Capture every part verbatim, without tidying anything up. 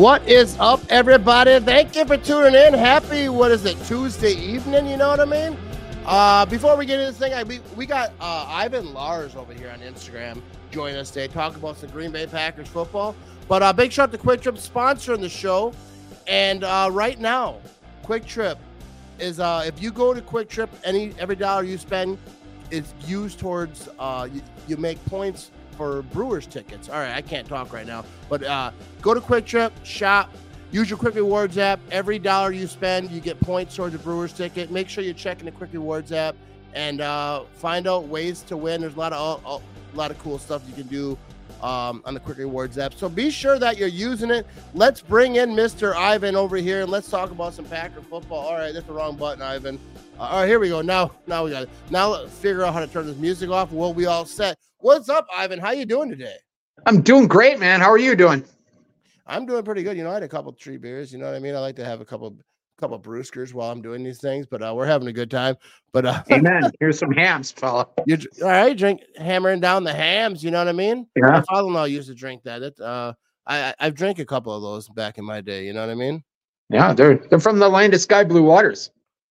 What is up, everybody? Thank you for tuning in. Happy, what is it, Tuesday evening? You know what I mean? Uh, before we get into this thing, I, we, we got uh, Ivan Lars over here on Instagram join us today, talk about some Green Bay Packers football. But uh, big shout out to Quick Trip sponsoring the show. And uh, right now, Quick Trip is, uh, if you go to Quick Trip, any every dollar you spend is used towards, uh, you, you make points for Brewers tickets. All right, I can't talk right now, but uh, go to Quick Trip, shop, use your Quick Rewards app. Every dollar you spend, you get points towards a Brewers ticket. Make sure you're checking the Quick Rewards app and uh, find out ways to win. There's a lot of uh, a lot of cool stuff you can do um, on the Quick Rewards app. So be sure that you're using it. Let's bring in Mister Ivan over here and let's talk about some Packer football. All right, that's the wrong button, Ivan. Uh, all right, here we go. Now, now we got it. Now let's figure out how to turn this music off. We'll be all set. What's up, Ivan? How you doing today? I'm doing great, man. How are you doing? I'm doing pretty good. You know, I had a couple tree beers. You know what I mean? I like to have a couple, couple brewskers while I'm doing these things. But uh, we're having a good time. But uh, amen. Here's some hams, fella. You all right? Drink hammering down the hams. You know what I mean? Yeah. My father-in-law used to drink that. It, uh, I I've drank a couple of those back in my day. You know what I mean? Yeah, they're they're from the land of sky blue waters.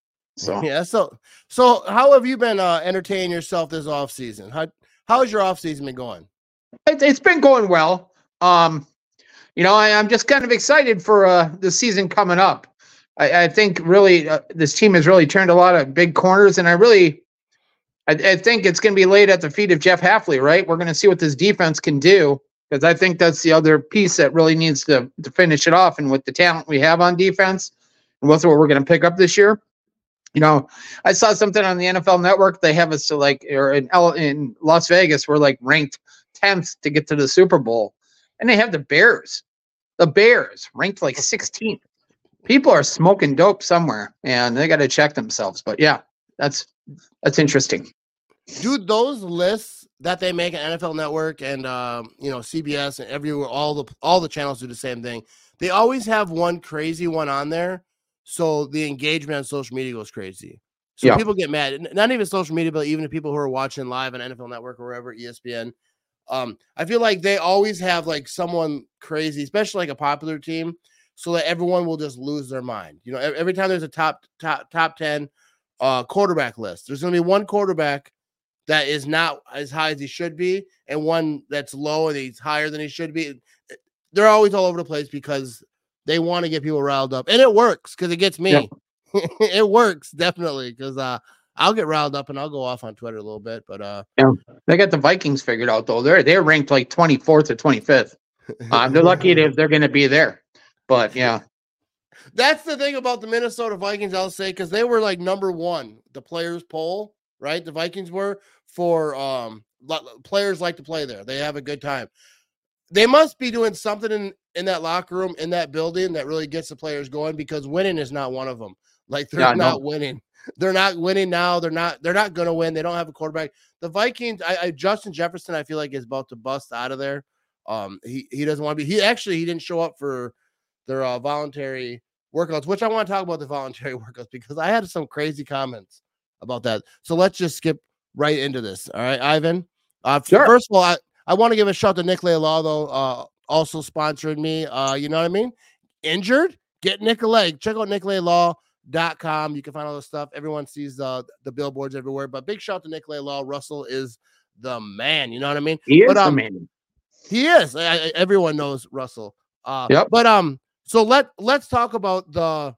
So yeah. So so how have you been uh, entertaining yourself this off season? How how's your off season been going? It, it's been going well. Um, you know, I, I'm just kind of excited for uh, the season coming up. I, I think really uh, this team has really turned a lot of big corners, and I really, I, I think it's going to be laid at the feet of Jeff Hafley. Right, we're going to see what this defense can do, because I think that's the other piece that really needs to to finish it off. And with the talent we have on defense, and with what we're going to pick up this year. You know, I saw something on the N F L Network. They have us to like, or in L, in Las Vegas, we're like ranked tenth to get to the Super Bowl, and they have the Bears, the Bears ranked like sixteenth. People are smoking dope somewhere, and they got to check themselves. But yeah, that's that's interesting. Dude, those lists that they make on N F L Network and um, you know, C B S and everywhere, all the all the channels do the same thing. They always have one crazy one on there. So the engagement on social media goes crazy. So yeah. People get mad. Not even social media, but even the people who are watching live on N F L Network or wherever, E S P N. Um, I feel like they always have like someone crazy, especially like a popular team, so that everyone will just lose their mind. You know, every time there's a top top top ten uh, quarterback list, there's going to be one quarterback that is not as high as he should be, and one that's low and he's higher than he should be. They're always all over the place because they want to get people riled up, and it works because it gets me. Yeah. It works definitely because uh, I'll get riled up and I'll go off on Twitter a little bit. But uh, yeah, they got the Vikings figured out though. They're they're ranked like twenty-fourth or twenty-fifth. Uh, they're lucky if they're going to be there. But yeah, that's the thing about the Minnesota Vikings. I'll say because they were like number one, the players poll, right? The Vikings were for um players like to play there. They have a good time. They must be doing something in, in that locker room, in that building that really gets the players going because winning is not one of them. Like they're yeah, not winning. They're not winning now. They're not, they're not going to win. They don't have a quarterback. The Vikings, I, I Justin Jefferson, I feel like is about to bust out of there. Um, he, he doesn't want to be, he actually, he didn't show up for their uh, voluntary workouts, which I want to talk about the voluntary workouts because I had some crazy comments about that. So let's just skip right into this. All right, Ivan. Uh, sure. First of all, I, I want to give a shout to Nick Law, though, uh, also sponsored me. Uh, you know what I mean? Injured? Get Nick a leg. Check out nick law dot com. You can find all this stuff. Everyone sees uh, the billboards everywhere. But big shout to Nick Law. Russell is the man. You know what I mean? He is but, um, the man. He is. I, I, everyone knows Russell. Uh, yep. But um, so let let's talk about the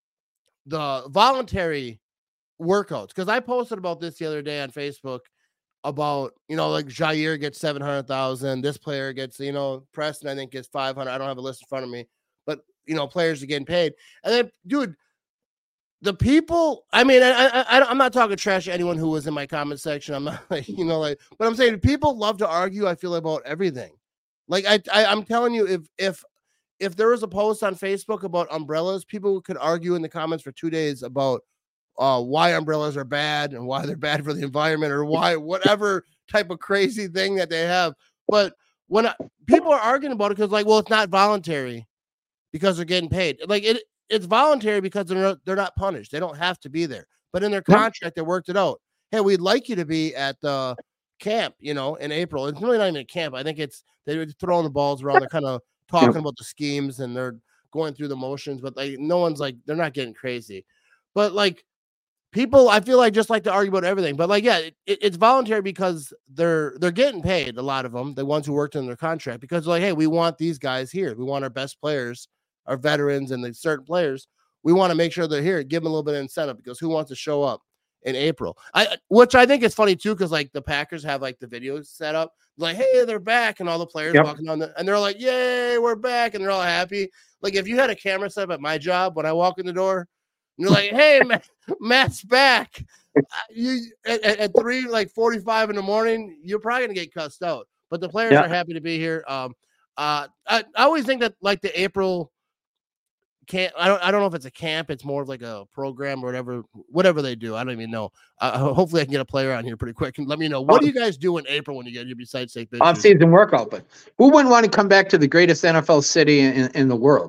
the voluntary workouts because I posted about this the other day on Facebook. About, you know, like Jair gets seven hundred thousand. This player gets, you know, Preston, I think, gets five hundred. I don't have a list in front of me, but, you know, players are getting paid. And then, dude, the people, I mean, I, I, I'm not talking trash to anyone who was in my comment section. I'm not like, you know, like, but I'm saying people love to argue, I feel, about everything. Like, I, I I'm telling you, if, if, if there was a post on Facebook about umbrellas, people could argue in the comments for two days about Uh, why umbrellas are bad and why they're bad for the environment or why whatever type of crazy thing that they have. But when I, people are arguing about it because like, well, it's not voluntary because they're getting paid. Like it, it's voluntary because they're not, they're not punished. They don't have to be there. But in their contract, they worked it out. Hey, we'd like you to be at the camp, you know, in April. It's really not even a camp. I think it's they're throwing the balls around. They're kind of talking about the schemes and they're going through the motions, but like no one's like they're not getting crazy. But like people, I feel like just like to argue about everything. But like, yeah, it, it's voluntary because they're they're getting paid. A lot of them, the ones who worked in their contract, because like, hey, we want these guys here. We want our best players, our veterans, and the certain players. We want to make sure they're here. Give them a little bit of incentive because who wants to show up in April? I which I think is funny too, because like the Packers have like the videos set up, like, hey, they're back, and all the players yep. walking on the, and they're like, yay, we're back, and they're all happy. Like if you had a camera set up at my job when I walk in the door. You're like, hey, Matt, Matt's back. You at, at three, like forty-five in the morning, you're probably gonna get cussed out. But the players yeah. are happy to be here. Um, uh, I, I always think that like the April camp. I don't, I don't know if it's a camp. It's more of like a program or whatever, whatever they do. I don't even know. Uh, hopefully, I can get a player on here pretty quick and let me know what do you guys do in April when you get your besides take pictures? Off-season workout. But who wouldn't want to come back to the greatest N F L city in, in the world?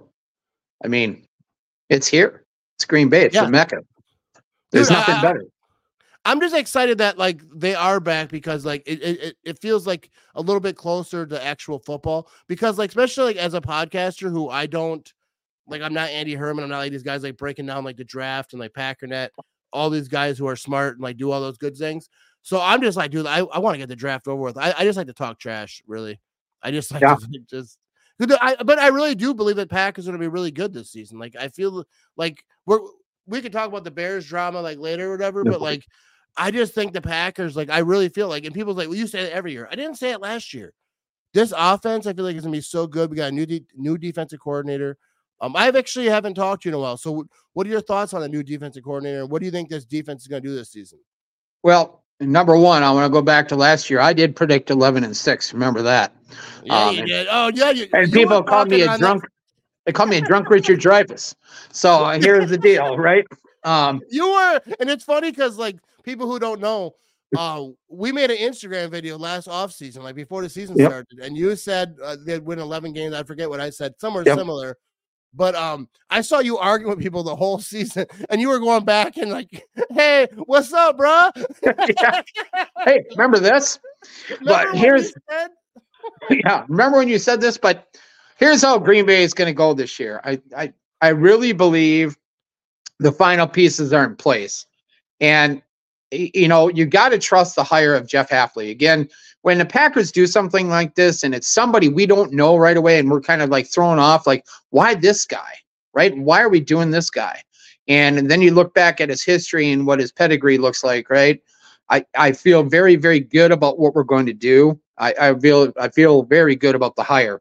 I mean, it's here. It's Green Bay. It's yeah. the Mecca. There's Dude, nothing I, better. I'm just excited that like they are back because like it, it it feels like a little bit closer to actual football because like especially like as a podcaster who I don't like I'm not Andy Herman. I'm not like these guys like breaking down like the draft and like Packernet, all these guys who are smart and like do all those good things. So I'm just like, dude, I, I want to get the draft over with. I, I just like to talk trash, really. I just like yeah. to just I, but I really do believe that Packers are going to be really good this season. Like, I feel like we're, we could talk about the Bears drama like later or whatever, but like, I just think the Packers, like, I really feel like, and people's like, well, you say it every year. I didn't say it last year. This offense, I feel like it's going to be so good. We got a new, de- new defensive coordinator. Um, I've actually haven't talked to you in a while. So what are your thoughts on the new defensive coordinator? What do you think this defense is going to do this season? Well, number one, I want to go back to last year. I did predict eleven and six. Remember that? Yeah, um, you did. Oh, yeah. You, and you people called me a drunk. The... They called me a drunk Richard Dreyfuss. So uh, here's the deal, right? Um, you were, and it's funny because like people who don't know, uh, we made an Instagram video last offseason, like before the season yep. started, and you said uh, they'd win eleven games. I forget what I said, somewhere yep. similar. But um, I saw you arguing with people the whole season, and you were going back and like, "Hey, what's up, bro?" yeah. Hey, remember this? Remember but here's, said? yeah, remember when you said this? But here's how Green Bay is going to go this year. I, I, I really believe the final pieces are in place, and you know you got to trust the hire of Jeff Hafley again. When the Packers do something like this and it's somebody we don't know right away and we're kind of like thrown off, like, why this guy, right? Why are we doing this guy? And, and then you look back at his history and what his pedigree looks like, right? I, I feel very, very good about what we're going to do. I, I feel I feel very good about the hire.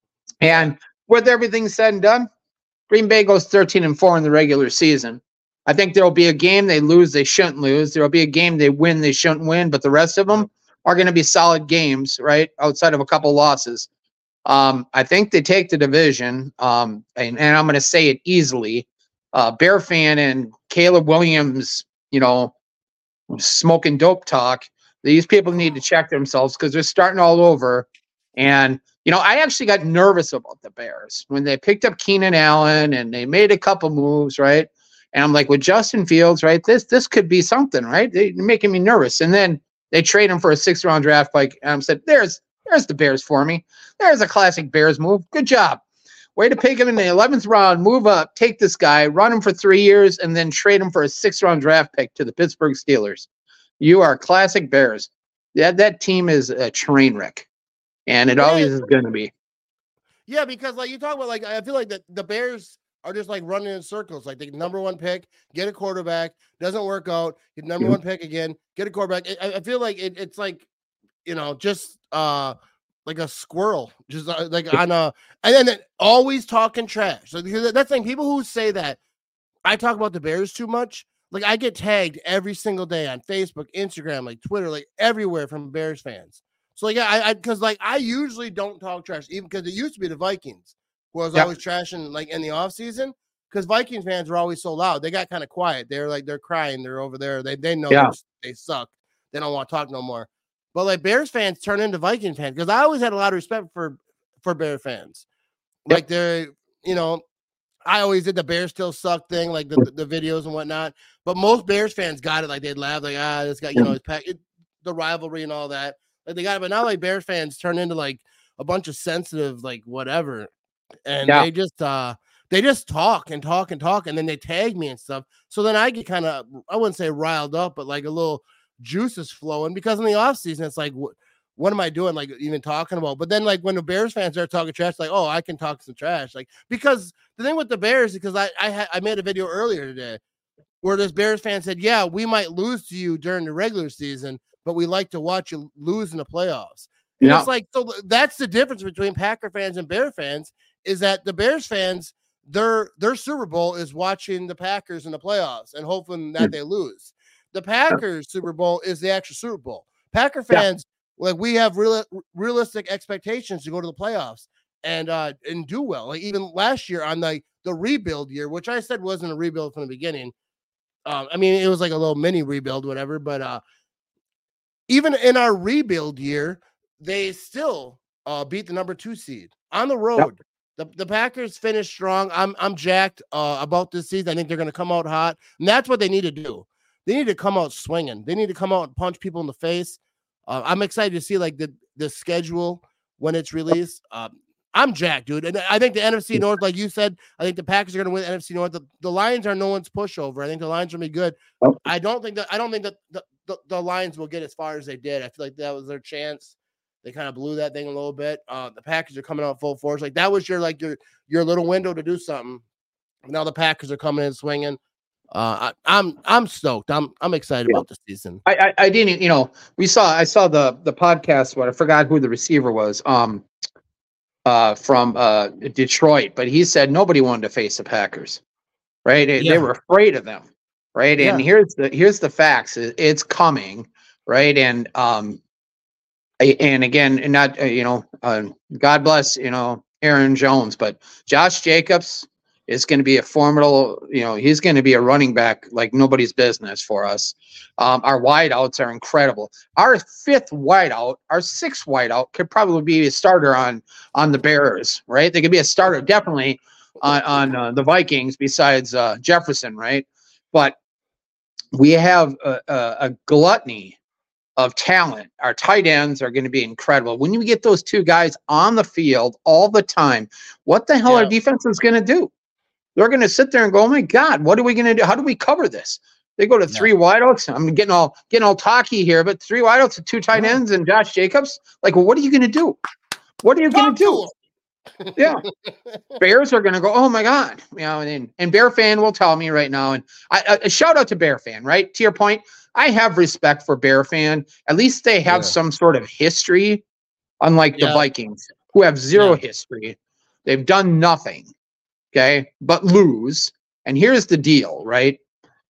And with everything said and done, Green Bay goes thirteen and four in the regular season. I think there'll be a game they lose, they shouldn't lose. There'll be a game they win, they shouldn't win, but the rest of them are going to be solid games, right? Outside of a couple losses. Um, I think they take the division, um, and, and I'm going to say it easily. Uh, Bear fan and Caleb Williams, you know, smoking dope talk. These people need to check themselves because they're starting all over. And, you know, I actually got nervous about the Bears when they picked up Keenan Allen and they made a couple moves, right? And I'm like, with Justin Fields, right, this this could be something, right? They're making me nervous. And then they trade him for a six-round draft pick. And I said, there's there's the Bears for me. There's a classic Bears move. Good job. Way to pick him in the eleventh round, move up, take this guy, run him for three years, and then trade him for a six-round draft pick to the Pittsburgh Steelers. You are classic Bears. That, that team is a train wreck, and it yeah. always is going to be. Yeah, because like you talk about, like I feel like the, the Bears are just like running in circles. Like the number one pick, get a quarterback, doesn't work out, get number mm-hmm. one pick again, get a quarterback. I, I feel like it, it's like, you know, just uh like a squirrel, just uh, like on a, and then always talking trash. So that's the thing. People who say that I talk about the Bears too much, like I get tagged every single day on Facebook, Instagram, like Twitter, like everywhere from Bears fans. So like I, I, because like I usually don't talk trash, even because it used to be the Vikings who I was yep. always trashing like in the off season. Because Vikings fans were always so loud, they got kind of quiet. They're like they're crying. They're over there. They they know yeah. they suck. They don't want to talk no more. But like Bears fans turn into Viking fans because I always had a lot of respect for for Bear fans. Yep. Like they're, you know, I always did the Bears still suck thing, like the, the, the videos and whatnot. But most Bears fans got it. Like they'd laugh, like ah, this guy, you know, it, the rivalry and all that. Like they got it. But now like Bears fans turn into like a bunch of sensitive, like whatever, and yeah. they just uh they just talk and talk and talk, and then they tag me and stuff. So then I get kind of, I wouldn't say riled up, but like a little juices flowing, because in the off season, it's like, what, what am I doing? Like even talking about, but then like when the Bears fans are talking trash, like, oh, I can talk some trash. Like, because the thing with the Bears, because I, I, ha- I made a video earlier today where this Bears fan said, yeah, we might lose to you during the regular season, but we like to watch you lose in the playoffs. And yeah. It's like, so that's the difference between Packer fans and Bear fans, is that the Bears fans, their their Super Bowl is watching the Packers in the playoffs and hoping that they lose. The Packers Super Bowl is the actual Super Bowl. Packer fans, yeah. like we have real, realistic expectations to go to the playoffs and uh and do well. Like even last year on the the rebuild year, which I said wasn't a rebuild from the beginning. Um, I mean, it was like a little mini rebuild, whatever. But uh, even in our rebuild year, they still uh beat the number two seed on the road. Yep. The, the Packers finished strong. I'm I'm jacked uh, about this season. I think they're going to come out hot, and that's what they need to do. They need to come out swinging. They need to come out and punch people in the face. Uh, I'm excited to see like the the schedule when it's released. Uh, I'm jacked, dude, and I think the N F C North, like you said, I think the Packers are going to win the N F C North. The, the Lions are no one's pushover. I think the Lions will be good. I don't think that I don't think that the, the, the Lions will get as far as they did. I feel like that was their chance. They kind of blew that thing a little bit. Uh, the Packers are coming out full force. Like that was your like your your little window to do something. Now the Packers are coming in swinging. Uh, I, I'm I'm stoked. I'm I'm excited yeah. about the season. I, I I didn't you know we saw I saw the the podcast. What I forgot who the receiver was. Um, uh, from uh Detroit, but he said nobody wanted to face the Packers. Right? They, yeah. they were afraid of them. Right? And yeah. here's the here's the facts. It's coming. Right? And um. And again, and not, uh, you know, uh, God bless, you know, Aaron Jones, but Josh Jacobs is going to be a formidable, you know, he's going to be a running back like nobody's business for us. Um, our wideouts are incredible. Our fifth wideout, our sixth wideout could probably be a starter on on the Bears, right? They could be a starter definitely on, on uh, the Vikings besides uh, Jefferson, right? But we have a, a, a gluttony of talent. Our tight ends are going to be incredible. When you get those two guys on the field all the time, what the hell yeah. our defense is going to do? They're going to sit there and go, oh my God, what are we going to do? How do we cover this? They go to yeah. three wideouts. I'm getting all getting all talky here, but three wideouts and two tight ends and Josh Jacobs. Like, well, what are you going to do? What are you going to do? Yeah. Bears are going to go, oh my God. You know, and, and Bear fan will tell me right now. And I, a shout out to Bear fan, right? To your point, I have respect for Bear fan. At least they have yeah. some sort of history, unlike yeah. the Vikings, who have zero yeah. history. They've done nothing, okay, but lose. And here's the deal, right?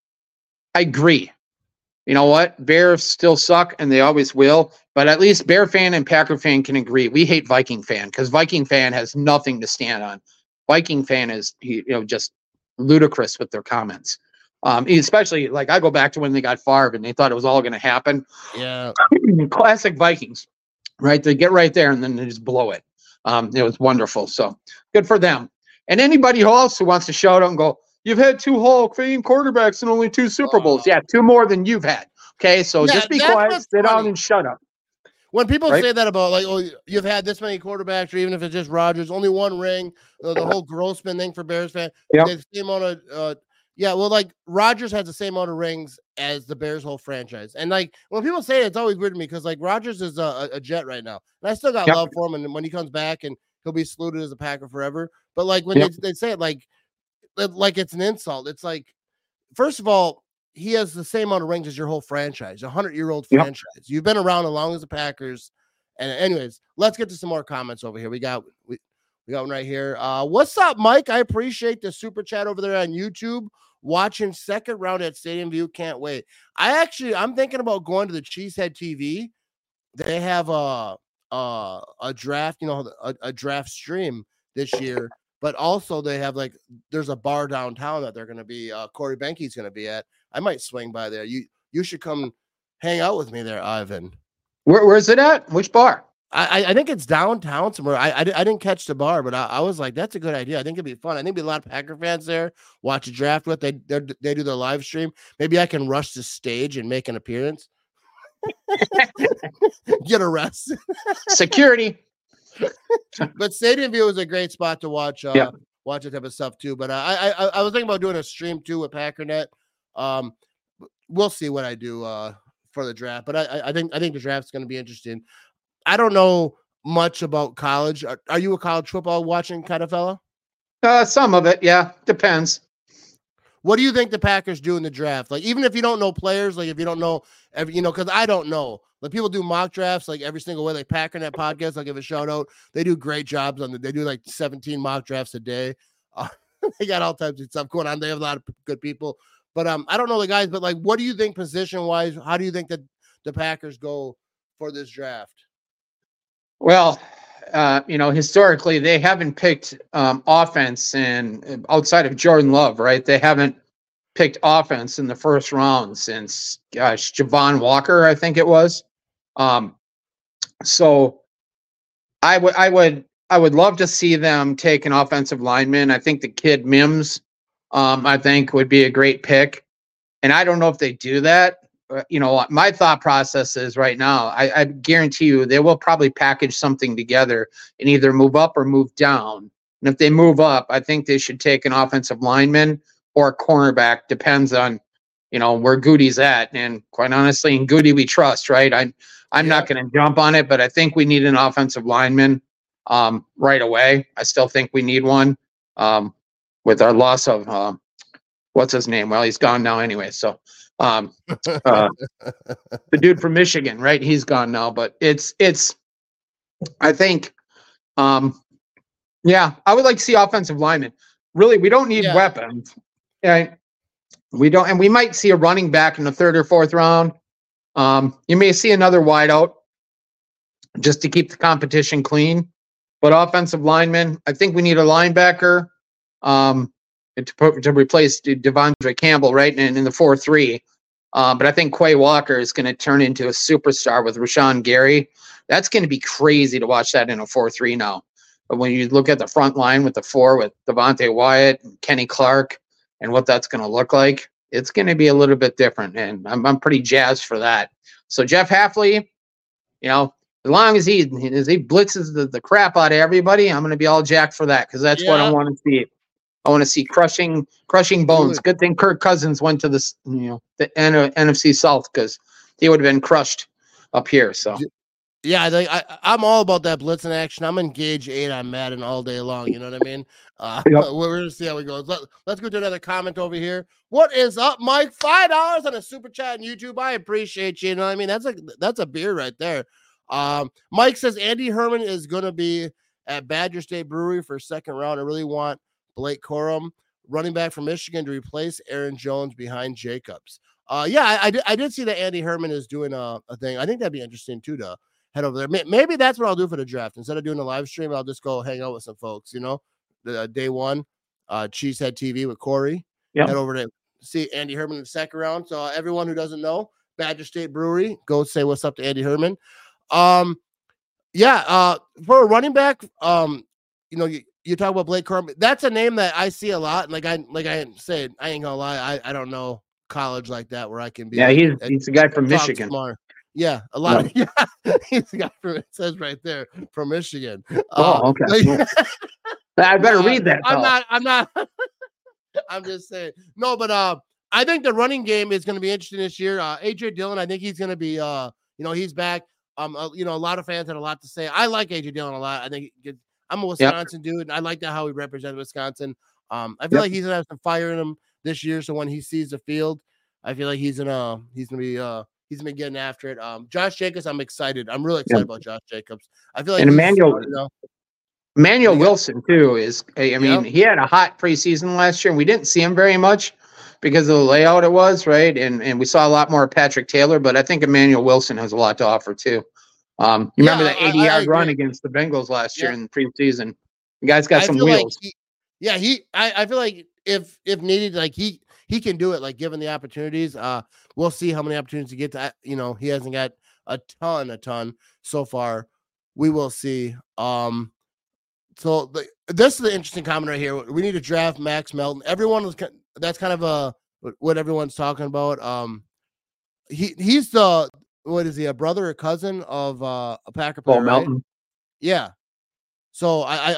I agree. You know what? Bears still suck, and they always will. But at least Bear fan and Packer fan can agree. We hate Viking fan because Viking fan has nothing to stand on. Viking fan is, you know, just ludicrous with their comments. Um, especially like I go back to when they got Favre and they thought it was all going to happen. Yeah. Classic Vikings, right? They get right there and then they just blow it. Um, it was wonderful. So good for them. And anybody else who wants to shout out and go, you've had two Hall of Fame quarterbacks and only two Super Bowls. Uh, yeah. Two more than you've had. Okay. So yeah, just be quiet, sit down and shut up. When people right? say that about like, oh, you've had this many quarterbacks, or even if it's just Rodgers, only one ring, uh, the whole Grossman thing for Bears fan, yep. the same amount of, uh, yeah, well, like Rodgers has the same amount of rings as the Bears' whole franchise, and like when people say it, it's always weird to me because like Rodgers is a, a Jet right now, and I still got yep. love for him. And when he comes back, and he'll be saluted as a Packer forever. But like when yep. they, they say it, like like it's an insult. It's like, first of all, he has the same amount of rings as your whole franchise, a hundred-year-old yep. franchise. You've been around as long as the Packers. And anyways, let's get to some more comments over here. We got we, we got one right here. Uh, what's up, Mike? I appreciate the super chat over there on YouTube. Watching second round at Stadium View. Can't wait. I actually, I'm thinking about going to the Cheesehead T V. They have a a, a draft, you know, a, a draft stream this year, but also they have like, there's a bar downtown that they're going to be, uh, Corey Benke's going to be at. I might swing by there. You you should come hang out with me there, Ivan. Where, where's it at? Which bar? I, I think it's downtown somewhere. I, I, I didn't catch the bar, but I, I was like, that's a good idea. I think it'd be fun. I think there'd be a lot of Packer fans there, watch a draft with. They they do their live stream. Maybe I can rush the stage and make an appearance. Get arrested. Security. But Stadium View is a great spot to watch. Uh, yeah. watch that type of stuff too. But uh, I, I I was thinking about doing a stream too with Packernet. Um, we'll see what I do uh for the draft. But I I think I think the draft's going to be interesting. I don't know much about college. Are, are you a college football watching kind of fella? Uh, some of it, yeah, depends. What do you think the Packers do in the draft? Like, even if you don't know players, like if you don't know every, you know, because I don't know. Like people do mock drafts like every single way. Like Packernet podcast, I'll give a shout out. They do great jobs on the. They do like seventeen mock drafts a day. Uh, they got all types of stuff going on. They have a lot of good people. But um, I don't know the guys. But like, what do you think position wise? How do you think that the Packers go for this draft? Well, uh, you know, historically they haven't picked um, offense, and outside of Jordan Love, right? They haven't picked offense in the first round since, gosh, Javon Walker, I think it was. Um, so I would, I would, I would love to see them take an offensive lineman. I think the kid Mims, um, I think would be a great pick, and I don't know if they do that. You know, my thought process is right now, I, I guarantee you they will probably package something together and either move up or move down. And if they move up, I think they should take an offensive lineman or a cornerback. Depends on, you know, where Goody's at. And quite honestly, in Goody we trust, right? I'm I'm yeah. not going to jump on it, but I think we need an offensive lineman um, right away. I still think we need one um, with our loss of uh, what's his name? Well, he's gone now anyway. So. Um, uh, the dude from Michigan, right? He's gone now, but it's, it's, I think, um, yeah, I would like to see offensive linemen. Really, we don't need yeah. weapons. Yeah. We don't, and we might see a running back in the third or fourth round. Um, you may see another wideout just to keep the competition clean, but offensive linemen, I think we need a linebacker. Um, To, put, to replace Devondre Campbell, right, in, in the four three. Um, but I think Quay Walker is going to turn into a superstar with Rashawn Gary. That's going to be crazy to watch that in a four three now. But when you look at the front line with the four, with Devontae Wyatt and Kenny Clark and what that's going to look like, it's going to be a little bit different. And I'm, I'm pretty jazzed for that. So Jeff Hafley, you know, as long as he, as he blitzes the, the crap out of everybody, I'm going to be all jacked for that because that's yeah. what I want to see. I want to see crushing, crushing bones. Good thing Kirk Cousins went to this, you know, the N F C South because he would have been crushed up here. So, yeah, I think I, I'm all about that blitzing action. I'm engaged eight on Madden all day long. You know what I mean? Uh, yep. We're gonna see how it goes. Let, let's go to another comment over here. What is up, Mike? Five dollars on a super chat on YouTube. I appreciate you. You know what I mean? That's a that's a beer right there. Um, Mike says Andy Herman is gonna be at Badger State Brewery for second round. I really want Blake Corum, running back from Michigan, to replace Aaron Jones behind Jacobs. Uh, yeah, I, I, did, I did see that Andy Herman is doing a, a thing. I think that'd be interesting, too, to head over there. Maybe that's what I'll do for the draft. Instead of doing a live stream, I'll just go hang out with some folks, you know, the uh, day one, uh, Cheesehead T V with Corey. Yep. Head over to see Andy Herman in the second round. So uh, everyone who doesn't know, Badger State Brewery, go say what's up to Andy Herman. Um, yeah, uh, for a running back, um, you know, you, You talk about Blake Corum. That's a name that I see a lot. And like I like I said, I ain't gonna lie, I, I don't know college like that where I can be. Yeah, like, he's he's the guy from Michigan. Smart. Yeah, a lot of yeah, he's the guy from it says right there from Michigan. Oh, uh, okay. Like, I better read that. I'm not, I'm not I'm just saying. No, but uh I think the running game is gonna be interesting this year. Uh A J Dillon, I think he's gonna be uh you know, he's back. Um uh, you know, a lot of fans had a lot to say. I like A J Dillon a lot. I think he gets I'm a Wisconsin yep. dude, and I like that how he represented Wisconsin. Um, I feel yep. like he's gonna have some fire in him this year. So when he sees the field, I feel like he's gonna he's gonna be uh he's gonna be getting after it. Um, Josh Jacobs, I'm excited. I'm really excited yep. about Josh Jacobs. I feel like and Emmanuel, you know? Emmanuel Wilson too is. I mean, yep. he had a hot preseason last year, and we didn't see him very much because of the layout it was right, and and we saw a lot more of Patrick Taylor. But I think Emmanuel Wilson has a lot to offer too. Um, you yeah, remember that eighty-yard run against the Bengals last year yeah. in the preseason? The guy's got I some wheels. Like he, yeah, he. I, I feel like if if needed, like he he can do it. Like given the opportunities, uh, we'll see how many opportunities he gets. To, you know, he hasn't got a ton, a ton so far. We will see. Um, so the, this is the interesting comment right here. We need to draft Max Melton. Everyone was that's kind of a what everyone's talking about. Um, he he's the. What is he, a brother or cousin of uh, a Packer player? Paul Melton. Right? Yeah. So I, I, I've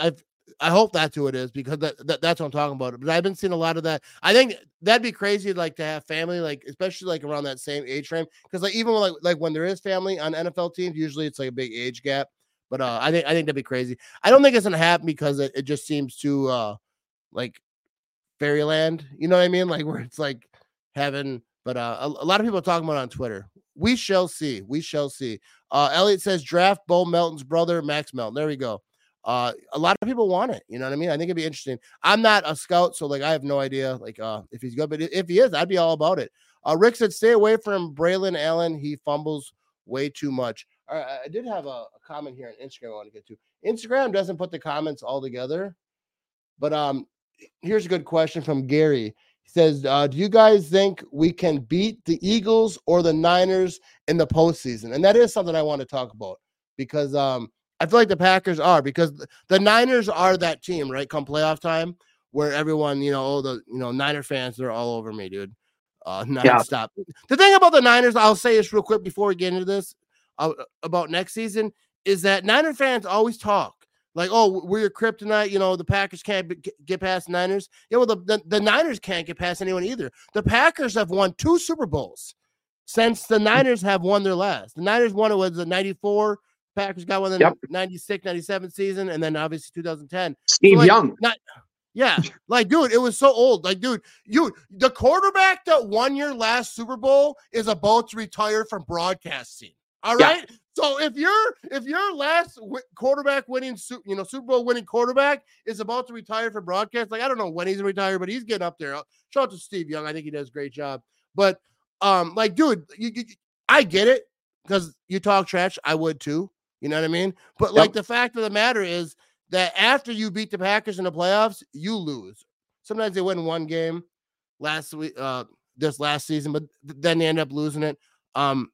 I hope that's who it is because that, that that's what I'm talking about. But I've been seeing a lot of that. I think that'd be crazy, like to have family, like especially like around that same age frame. Because like even when, like like when there is family on N F L teams, usually it's like a big age gap. But uh, I think I think that'd be crazy. I don't think it's gonna happen because it, it just seems too uh like fairyland. You know what I mean? Like where it's like heaven. But uh, a, a lot of people are talking about it on Twitter. We shall see. We shall see. Uh, Elliot says draft Bo Melton's brother, Max Melton. There we go. Uh, a lot of people want it. You know what I mean? I think it'd be interesting. I'm not a scout, so like I have no idea like uh if he's good, but if he is, I'd be all about it. Uh, Rick said stay away from Braylon Allen. He fumbles way too much. All right, I did have a, a comment here on Instagram I want to get to. Instagram doesn't put the comments all together, but um, here's a good question from Gary. He says, uh, do you guys think we can beat the Eagles or the Niners in the postseason? And that is something I want to talk about because um, I feel like the Packers are because the Niners are that team, right? Come playoff time where everyone, you know, all the, you know, Niner fans, they're all over me, dude. Uh, nonstop. Yeah. The thing about the Niners, I'll say this real quick before we get into this uh, about next season is that Niner fans always talk. Like, oh, we're your kryptonite. You know, the Packers can't be, get past the Niners. Yeah, well, the, the, the Niners can't get past anyone either. The Packers have won two Super Bowls since the Niners have won their last. The Niners won it was the ninety-four. Packers got one in yep. the ninety-six, ninety-seven season, and then obviously two thousand ten. Steve so like, Young. Not, yeah, like, dude, it was so old. Like, dude, you the quarterback that won your last Super Bowl is about to retire from broadcasting. All right. Yeah. So if you're if your last w- quarterback winning, you know, Super Bowl winning quarterback is about to retire from broadcast, like I don't know when he's gonna retire, but he's getting up there. Shout out to Steve Young. I think he does a great job. But um, like, dude, you, you, I get it because you talk trash. I would too. You know what I mean? But like yep. the fact of the matter is that after you beat the Packers in the playoffs, you lose. Sometimes they win one game last week, uh, this last season, but then they end up losing it. Um.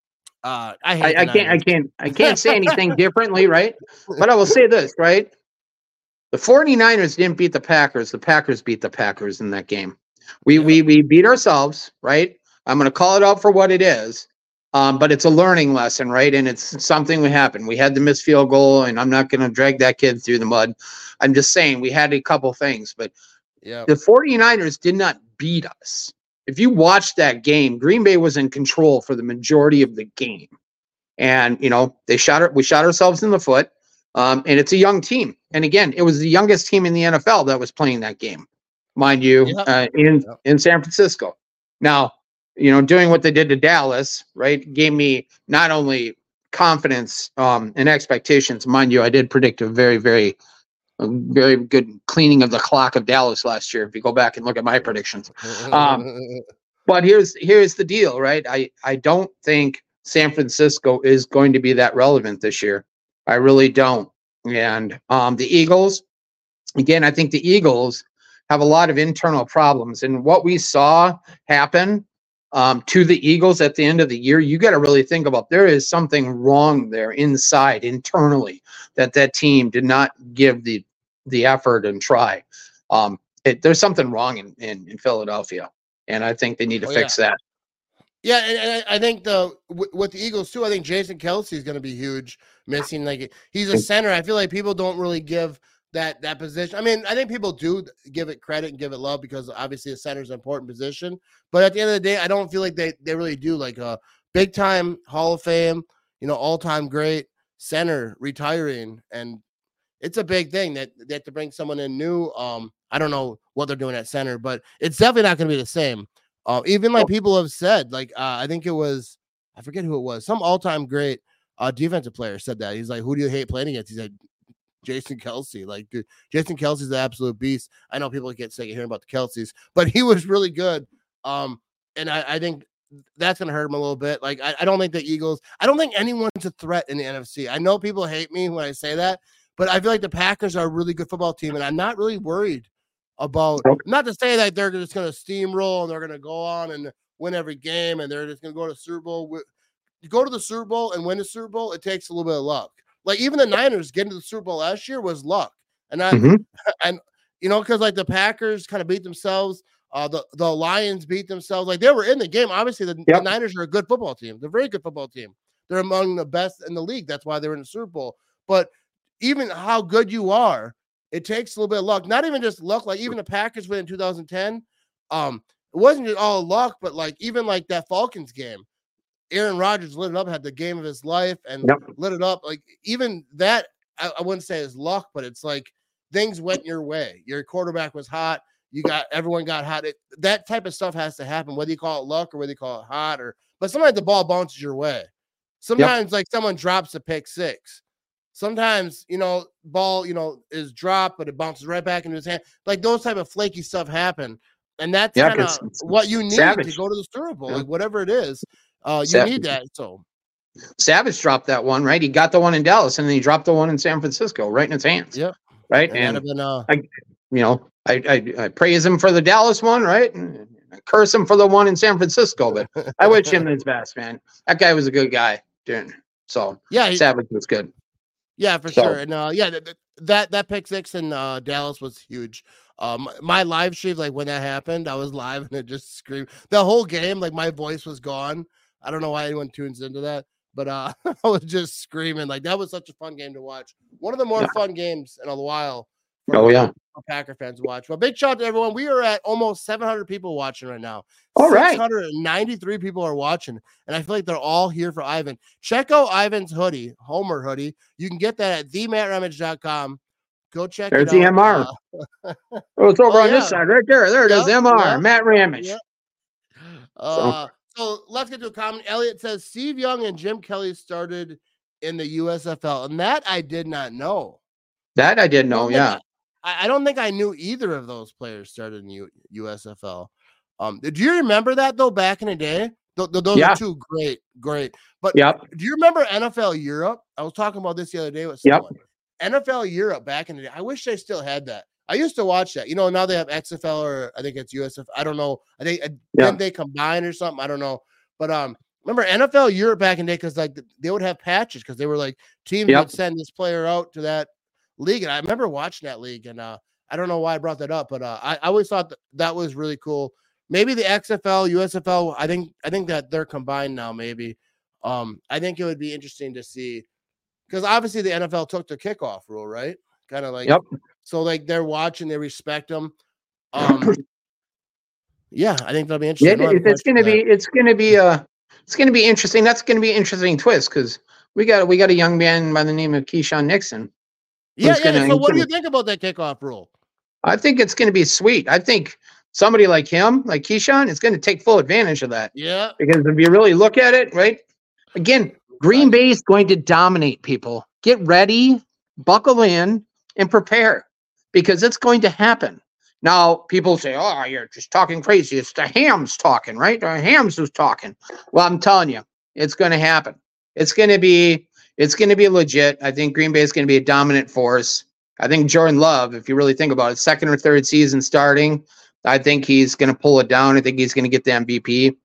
Uh, I, hate I, I can't, I can't, I can't say anything differently, right? But I will say this, right? The 49ers didn't beat the Packers. The Packers beat the Packers in that game. We, yeah. we, we beat ourselves, right? I'm going to call it out for what it is. Um, but it's a learning lesson, right? And it's something that happened. We had the missed field goal, and I'm not going to drag that kid through the mud. I'm just saying we had a couple things, but yeah, the 49ers did not beat us. If you watch that game, Green Bay was in control for the majority of the game. And, you know, they shot it, we shot ourselves in the foot. Um, and it's a young team. And again, it was the youngest team in the N F L that was playing that game, mind you, yep. uh, in, yep. in San Francisco. Now, you know, doing what they did to Dallas, right, gave me not only confidence um, and expectations, mind you, I did predict a very, very a very good cleaning of the clock of Dallas last year. If you go back and look at my predictions, um, but here's here's the deal, right? I I don't think San Francisco is going to be that relevant this year. I really don't. And um, the Eagles, again, I think the Eagles have a lot of internal problems, and what we saw happen um, to the Eagles at the end of the year, you got to really think about. There is something wrong there inside, internally, that that team did not give the the effort and try. Um, it, there's something wrong in, in, in Philadelphia, and I think they need to oh, fix yeah. that. Yeah, and, and I think the w- with the Eagles too, I think Jason Kelce is going to be huge. Missing, like he's a center. I feel like people don't really give that that position. I mean, I think people do give it credit and give it love because obviously a center is an important position. But at the end of the day, I don't feel like they they really do. Like a big time Hall of Fame, you know, all time great center retiring, and it's a big thing that they have to bring someone in new. Um, I don't know what they're doing at center, but it's definitely not going to be the same. Uh, even like people have said, like uh, I think it was, I forget who it was, some all-time great uh, defensive player said that. He's like, "Who do you hate playing against?" He said, "Jason Kelce." Like, dude, Jason Kelce's the absolute beast. I know people get sick of hearing about the Kelces, but he was really good. Um, and I, I think that's going to hurt him a little bit. Like, I, I don't think the Eagles, I don't think anyone's a threat in the N F C. I know people hate me when I say that, but I feel like the Packers are a really good football team, and I'm not really worried about, not to say that they're just going to steamroll and they're going to go on and win every game and they're just going to go to the Super Bowl. You go to the Super Bowl and win the Super Bowl, it takes a little bit of luck. Like even the Niners getting to the Super Bowl last year was luck. And I, mm-hmm. and you know, because like the Packers kind of beat themselves, uh, the, the Lions beat themselves. Like they were in the game. Obviously, the, yep. the Niners are a good football team. They're a very good football team. They're among the best in the league. That's why they're in the Super Bowl. But even how good you are it takes a little bit of luck. Not even just luck, like even the Packers win in two thousand ten. Um, it wasn't just all luck, but like even like that Falcons game, Aaron Rodgers lit it up, had the game of his life, and Yep. lit it up. Like even that, I, I wouldn't say is luck, but it's like things went your way. Your quarterback was hot. You got everyone got hot. It, that type of stuff has to happen, whether you call it luck or whether you call it hot, or but sometimes the ball bounces your way. Sometimes yep. like someone drops a pick six. Sometimes, you know, ball, you know, is dropped, but it bounces right back into his hand. Like those type of flaky stuff happen. And that's yeah, kind of what you need Savage. to go to the Super Bowl, yeah. like whatever it is. Uh, you Savage. need that. So Savage dropped that one, right? He got the one in Dallas and then he dropped the one in San Francisco right in his hands. Yeah. Right. And, and been, uh, I, you know, I, I I praise him for the Dallas one, right? And I curse him for the one in San Francisco, but I wish him his best, man. That guy was a good guy. Dude. So yeah, he, Savage was good. Yeah, for so. sure. And uh, yeah, th- th- that that pick six in uh, Dallas was huge. Um, my live stream, like when that happened, I was live and it just screamed the whole game. Like my voice was gone. I don't know why anyone tunes into that, but uh, I was just screaming. Like that was such a fun game to watch. One of the more yeah. fun games in a while. For, oh yeah, Packer fans watch. Well, big shout out to everyone. We are at almost seven hundred people watching right now. All right, six hundred ninety-three people are watching, and I feel like they're all here for Ivan. Check out Ivan's hoodie, Homer hoodie. You can get that at the matt ramage dot com. Go check There's it the out. M R. Uh, oh, it's over oh, on yeah. this side, right there. There it yep, is, M R, yep. Matt Ramage. Yep. Uh, so. so let's get to a comment. Elliot says Steve Young and Jim Kelly started in the U S F L, and that I did not know. That I did know, yeah. I don't think I knew either of those players started in U- USFL. Um, do you remember that though? Back in the day, th- th- those yeah. are two great, great. But yep. do you remember N F L Europe? I was talking about this the other day with someone. Yep. N F L Europe back in the day. I wish they still had that. I used to watch that. You know, now they have X F L or I think it's U S F. I don't know. I think yep. then they combine or something. I don't know. But um, remember N F L Europe back in the day because like they would have patches because they were like teams yep. would send this player out to that league, and I remember watching that league, and uh, I don't know why I brought that up, but uh, I, I always thought that, that was really cool. Maybe the X F L, U S F L, I think I think that they're combined now. Maybe um, I think it would be interesting to see because obviously the N F L took the kickoff rule, right? Kind of like yep. So like they're watching, they respect them. Um, yeah, I think that'll be interesting. Yeah, it's going to be it's going to be uh it's going to be interesting. That's going to be an interesting twist because we got we got a young man by the name of Keyshawn Nixon. Yeah, yeah. Gonna, so what do you think about that kickoff rule? I think it's going to be sweet. I think somebody like him, like Keyshawn, is going to take full advantage of that. Yeah. Because if you really look at it, right? Again, Green Bay is going to dominate people. Get ready, buckle in, and prepare because it's going to happen. Now, people say, oh, you're just talking crazy. It's the Hams talking, right? The Hams is talking. Well, I'm telling you, it's going to happen. It's going to be It's going to be legit. I think Green Bay is going to be a dominant force. I think Jordan Love, if you really think about it, second or third season starting, I think he's going to pull it down. I think he's going to get the M V P.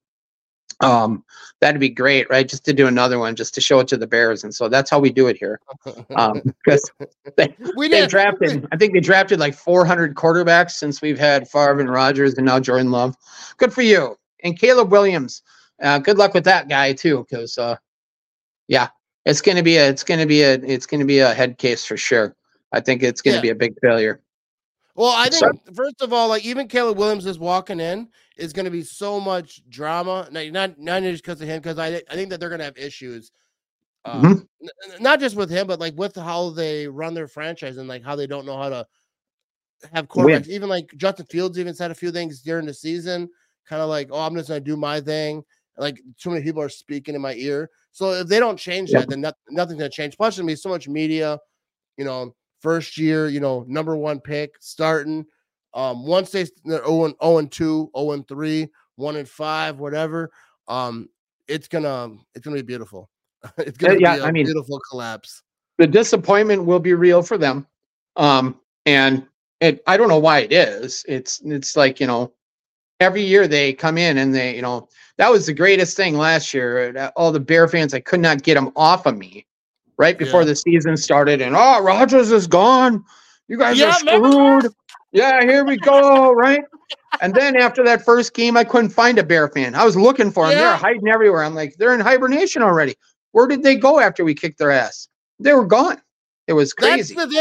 Um, that'd be great, right? Just to do another one, just to show it to the Bears. And so that's how we do it here. Um, because they, we they drafted, I think they drafted like four hundred quarterbacks since we've had Favre and Rodgers and now Jordan Love. Good for you. And Caleb Williams, uh, good luck with that guy too. Cause, uh, yeah. It's gonna be a it's gonna be a it's gonna be a head case for sure. I think it's gonna yeah. be a big failure. Well, I think so, first of all, like even Caleb Williams is walking in is gonna be so much drama. Not not, not just because of him, because I I think that they're gonna have issues. Um, mm-hmm. n- not just with him, but like with how they run their franchise and like how they don't know how to have quarterbacks. Win. Even like Justin Fields even said a few things during the season, kind of like, oh, I'm just gonna do my thing. Like too many people are speaking in my ear. So if they don't change yep. that, then not, nothing's going to change. Plus, there's going to be so much media, you know, first year, you know, number one pick starting. Um, once they, they're oh and two, oh and three, one and five, whatever, um, it's going to it's gonna be beautiful. It's going to yeah, be a I mean, beautiful collapse. The disappointment will be real for them. Um, and it, I don't know why it is. It's It's like, you know, every year they come in and they, you know, that was the greatest thing last year. All the Bear fans, I could not get them off of me right before yeah. the season started. And, oh, Rodgers is gone. You guys yeah, are screwed. Yeah, here we go, right? And then after that first game, I couldn't find a Bear fan. I was looking for them. Yeah. They're hiding everywhere. I'm like, they're in hibernation already. Where did they go after we kicked their ass? They were gone. It was crazy. That's the thing.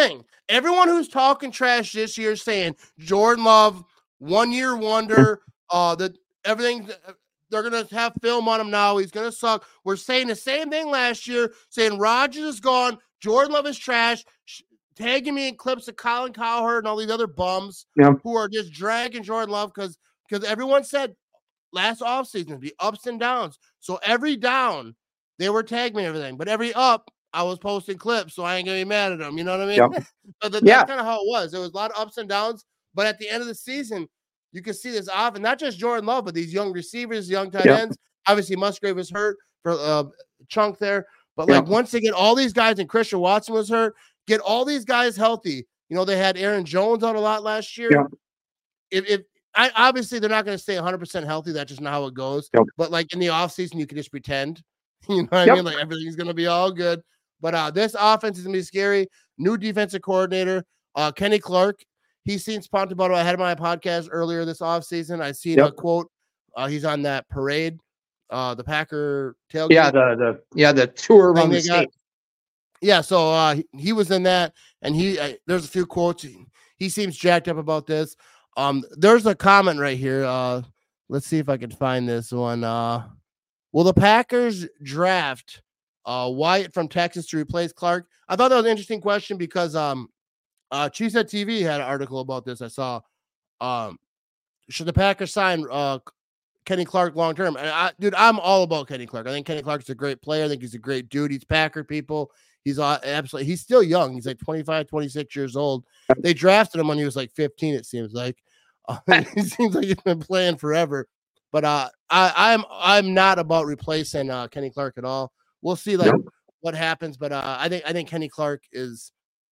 everyone who's talking trash this year saying Jordan Love, one year wonder, uh, that everything they're gonna have film on him now. He's gonna suck. We're saying the same thing last year, saying Rodgers is gone, Jordan Love is trash, tagging me in clips of Colin Cowherd and all these other bums yeah. who are just dragging Jordan Love because because everyone said last offseason be ups and downs. So every down they were tagging me and everything, but every up I was posting clips, so I ain't gonna be mad at them. You know what I mean? Yep. But the, yeah. that's kind of how it was. There was a lot of ups and downs, but at the end of the season, you can see this off, and not just Jordan Love, but these young receivers, young tight yep. ends. Obviously, Musgrave was hurt for a uh, chunk there, but like yep. once they get all these guys, and Christian Watson was hurt, get all these guys healthy. You know, they had Aaron Jones out a lot last year. Yep. If, if I obviously they're not going to stay one hundred percent healthy, that's just not how it goes. Yep. But like in the offseason, you can just pretend. You know what yep. I mean? Like everything's going to be all good. But uh, this offense is going to be scary. New defensive coordinator, uh, Kenny Clark. He's seen Spontaboto. I had him on my podcast earlier this offseason. I seen yep. a quote. Uh, he's on that parade, uh, the Packer tailgate. Yeah, the the yeah the tour around the state. Yeah, so uh, he, he was in that, and he uh, there's a few quotes. He, he seems jacked up about this. Um, there's a comment right here. Uh, let's see if I can find this one. Uh, will the Packers draft uh, Wyatt from Texas to replace Clark? I thought that was an interesting question because um, uh, Cheesehead T V had an article about this. I saw. Um, should the Packers sign uh, Kenny Clark long term? And I, dude, I'm all about Kenny Clark. I think Kenny Clark's a great player. I think he's a great dude. He's Packer people. He's uh, absolutely. He's still young. He's like twenty-five, twenty-six years old. They drafted him when he was like fifteen. It seems like. Uh, it seems like he's been playing forever. But uh, I, I'm I'm not about replacing uh, Kenny Clark at all. We'll see like nope. what happens. But uh, I think I think Kenny Clark is.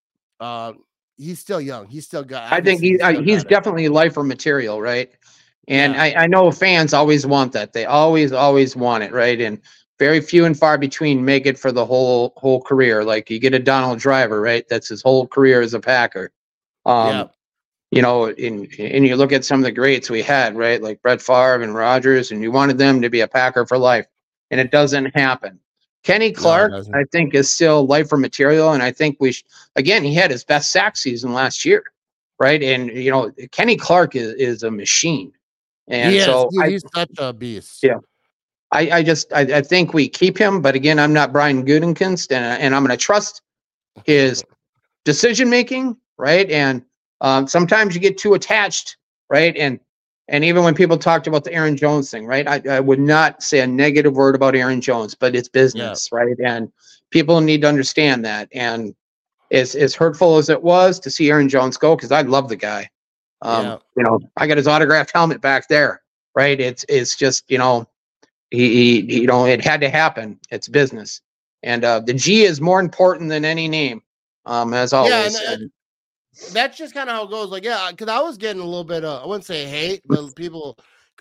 Uh, he's still young. He's still got. I think he, he's, uh, he's definitely lifer material, right? And yeah. I, I know fans always want that. They always always want it, right? And very few and far between make it for the whole whole career. Like you get a Donald Driver, right? That's his whole career as a Packer. Um, yeah. You know, in, and you look at some of the greats we had, right? Like Brett Favre and Rodgers, and you wanted them to be a Packer for life, and it doesn't happen. Kenny Clark, no, I think, is still lifer material, and I think we, sh- again, he had his best sack season last year, right? And you know, Kenny Clark is, is a machine, and he is, so dude, I, he's such a beast. Yeah, I, I just, I, I think we keep him, but again, I'm not Brian Gutekunst, and and I'm going to trust his decision making, right? And Um, sometimes you get too attached, right? And and even when people talked about the Aaron Jones thing, right? I, I would not say a negative word about Aaron Jones, but it's business, yeah. right? And people need to understand that. And as as hurtful as it was to see Aaron Jones go, because I love the guy. Um, yeah. You know, I got his autographed helmet back there, right? It's it's just, you know, he, he you know, it had to happen. It's business, and uh, the G is more important than any name, um, as always. Yeah, and, and, that's just kind of how it goes. Like, yeah, because I was getting a little bit of, I wouldn't say hate, but people,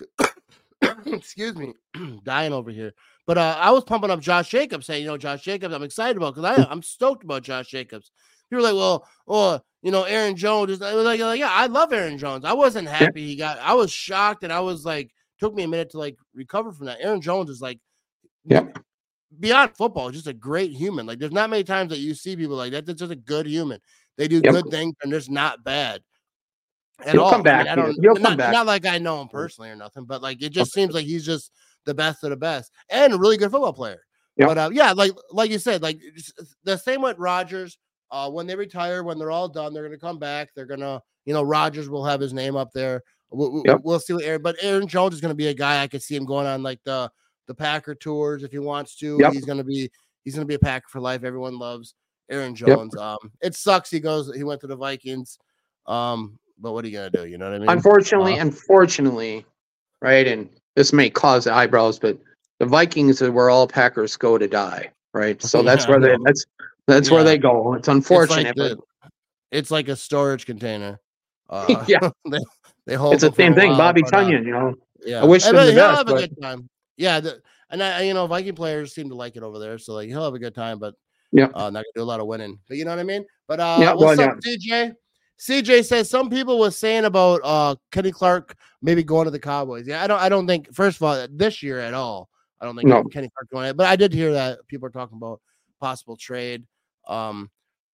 excuse me, dying over here. But uh, I was pumping up Josh Jacobs, saying, you know, Josh Jacobs, I'm excited about because I I'm stoked about Josh Jacobs. People were like, well, oh, you know, Aaron Jones. Is, I was like, like, yeah, I love Aaron Jones. I wasn't happy he got. I was shocked, and I was like, took me a minute to like recover from that. Aaron Jones is like, yeah, beyond football, just a great human. Like, there's not many times that you see people like that. That's just a good human. They do yep. good things, and it's not bad at He'll all. come back. I, mean, I don't, He'll not, come back. Not like I know him personally or nothing, but like it just seems like he's just the best of the best and a really good football player. Yep. But uh, yeah, like like you said, like the same with Rodgers. Uh, when they retire, when they're all done, they're gonna come back. They're gonna, you know, Rodgers will have his name up there. We'll, yep. we'll see what Aaron, but Aaron Jones is gonna be a guy I could see him going on like the the Packer tours if he wants to. Yep. He's gonna be he's gonna be a Packer for life. Everyone loves Aaron Jones. Yep. Um, it sucks. He goes. He went to the Vikings. Um, but what are you gonna do? You know what I mean? Unfortunately, uh, unfortunately, right. And this may cause eyebrows, but the Vikings are where all Packers go to die, right? So that's yeah, where they. That's that's yeah. where they go. It's unfortunate. It's like, the, it's like a storage container. Uh, yeah, they, they hold. It's the same thing. While, Bobby but, Tunyon, uh, you know. Yeah, I wish them the he'll best. Have but... a good time. Yeah, the, and I, you know, Viking players seem to like it over there, so like he'll have a good time. But yeah, uh, not gonna do a lot of winning. But you know what I mean. But uh, yeah, what's well, up, yeah. C J? C J says some people were saying about uh Kenny Clark maybe going to the Cowboys. Yeah, I don't. I don't think. First of all, this year at all, I don't think no. Kenny Clark going. But I did hear that people are talking about possible trade. Um,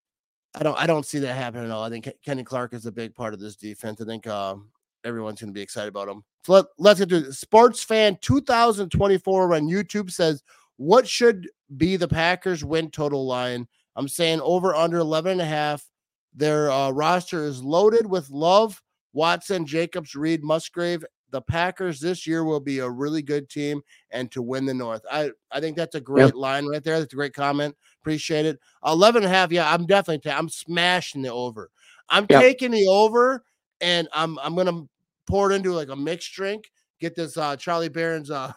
I don't I don't see that happening at all. I think Kenny Clark is a big part of this defense. I think um, everyone's going to be excited about him. So let, let's get to it. Sports Fan two thousand twenty-four on YouTube says, what should be the Packers win total line? I'm saying over under eleven and a half. Their uh, roster is loaded with Love, Watson, Jacobs, Reed, Musgrave. The Packers this year will be a really good team and to win the North. I, I think that's a great yep. line right there. That's a great comment. Appreciate it. eleven and a half. Yeah, I'm definitely, ta- I'm smashing the over. I'm yep. taking the over and I'm, I'm going to pour it into like a mixed drink, get this uh, Charlie Barron's uh,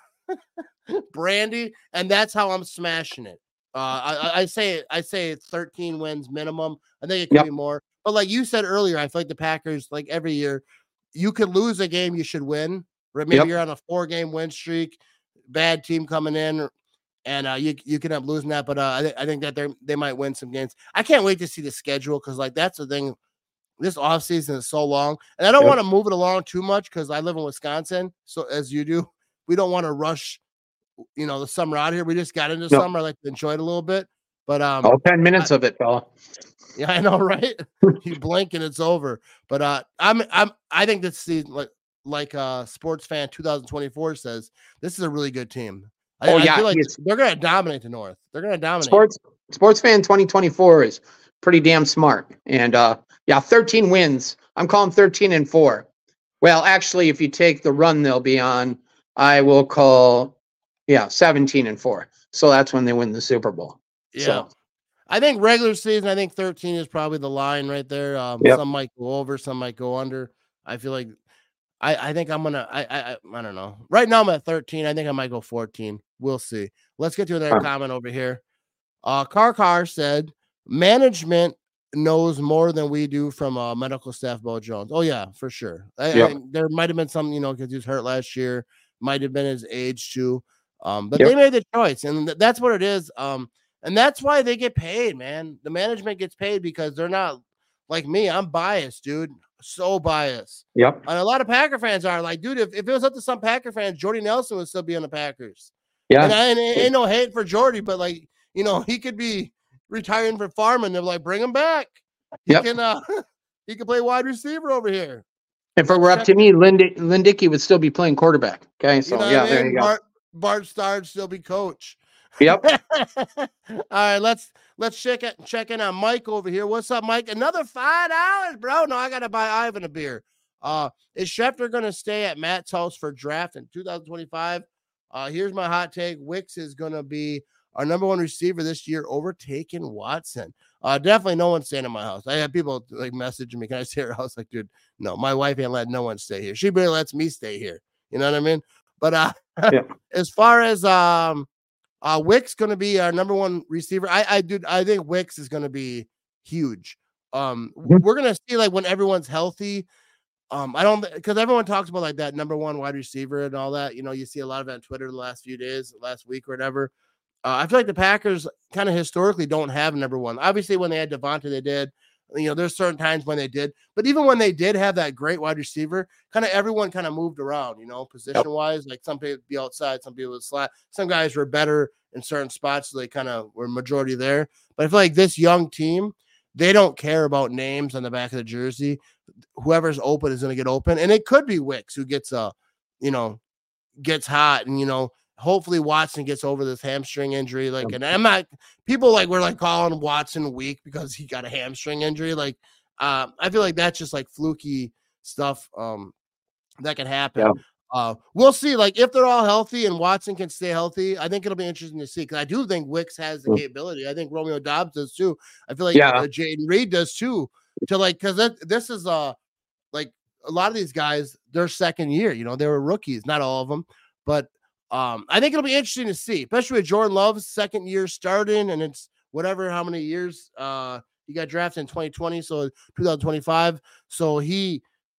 brandy. And that's how I'm smashing it. Uh, I, I say, I say thirteen wins minimum. I think it could yep. be more, but like you said earlier, I feel like the Packers, like every year, you could lose a game, you should win. Right? Maybe yep. you're on a four-game win streak, bad team coming in, and uh, you you could end up losing that. But uh, I, th- I think that they they might win some games. I can't wait to see the schedule because like that's the thing. This offseason is so long, and I don't yep. want to move it along too much because I live in Wisconsin, so as you do, we don't want to rush, you know, the summer out here. We just got into yep. summer. I like to enjoy it a little bit, but um, all ten minutes I, of it, fella. Yeah, I know, right? You blink and it's over. But uh, I'm, I'm, I think this season, like, like uh, Sports Fan two thousand twenty-four says, this is a really good team. I, oh I yeah, feel like they're going to dominate the North. They're going to dominate. Sports, Sports Fan twenty twenty-four is pretty damn smart. And uh, yeah, thirteen wins. I'm calling thirteen and four. Well, actually, if you take the run they'll be on, I will call, yeah, seventeen and four. So that's when they win the Super Bowl. Yeah. So. I think regular season, I think thirteen is probably the line right there. Um, yep. Some might go over, some might go under. I feel like I, I think I'm gonna I, I I don't know. Right now I'm at thirteen. I think I might go fourteen. We'll see. Let's get to another huh. comment over here. Uh Car Car said management knows more than we do from uh medical staff Bo Jones. Oh yeah, for sure. I, yep. I, there might have been some, you know, because he was hurt last year, might have been his age too. Um, but yep. they made the choice, and th- that's what it is. Um And that's why they get paid, man. The management gets paid because they're not like me. I'm biased, dude. So biased. Yep. And a lot of Packer fans are like, dude, if, if it was up to some Packer fans, Jordy Nelson would still be on the Packers. Yeah. And, I, and it ain't no hate for Jordy, but like, you know, he could be retiring for farming. They're like, bring him back. He yep. can uh he can play wide receiver over here. If it were up to me, Lynn, Lynn Dickey would still be playing quarterback. Okay. So you know yeah, I mean? there you go. Bart, Bart Starr would still be coach. Yep. All right, let's let's check it check in on Mike over here. What's up, Mike? Another five dollars, bro. No, I gotta buy Ivan a beer. Uh, is Schefter gonna stay at Matt's house for draft in two thousand twenty-five? Uh, here's my hot take: Wicks is gonna be our number one receiver this year, overtaking Watson. Uh, definitely no one's staying at my house. I have people like messaging me, "Can I stay at her house?" Like, dude, no, my wife ain't letting no one stay here. She barely lets me stay here. You know what I mean? But uh, yeah. as far as um. Uh, Wicks going to be our number one receiver. I, I do. I think Wicks is going to be huge. Um, mm-hmm. We're going to see like when everyone's healthy. Um, I don't because everyone talks about like that number one wide receiver and all that. You know, you see a lot of it on Twitter the last few days, last week or whatever. Uh, I feel like the Packers kind of historically don't have number one. Obviously, when they had Devonta, they did. You know, there's certain times when they did, but even when they did have that great wide receiver, kind of everyone kind of moved around, you know, position wise. Yep. Like some people would be outside, some people would slot. Some guys were better in certain spots, so they kind of were majority there. But I feel like this young team, they don't care about names on the back of the jersey. Whoever's open is going to get open, and it could be Wicks who gets a, you know, gets hot, and you know. Hopefully Watson gets over this hamstring injury. Like, and I'm not people like we're like calling Watson weak because he got a hamstring injury. Like, uh, I feel like that's just like fluky stuff um, that can happen. Yeah. Uh, we'll see. Like, if they're all healthy and Watson can stay healthy, I think it'll be interesting to see because I do think Wicks has the mm. capability. I think Romeo Doubs does too. I feel like yeah. uh, Jaden Reed does too. To like, because this is uh like a lot of these guys, their second year. You know, they were rookies, not all of them, but. Um, I think it'll be interesting to see, especially with Jordan Love's second year starting, and it's whatever how many years uh he got drafted in twenty twenty, so two thousand twenty-five. So he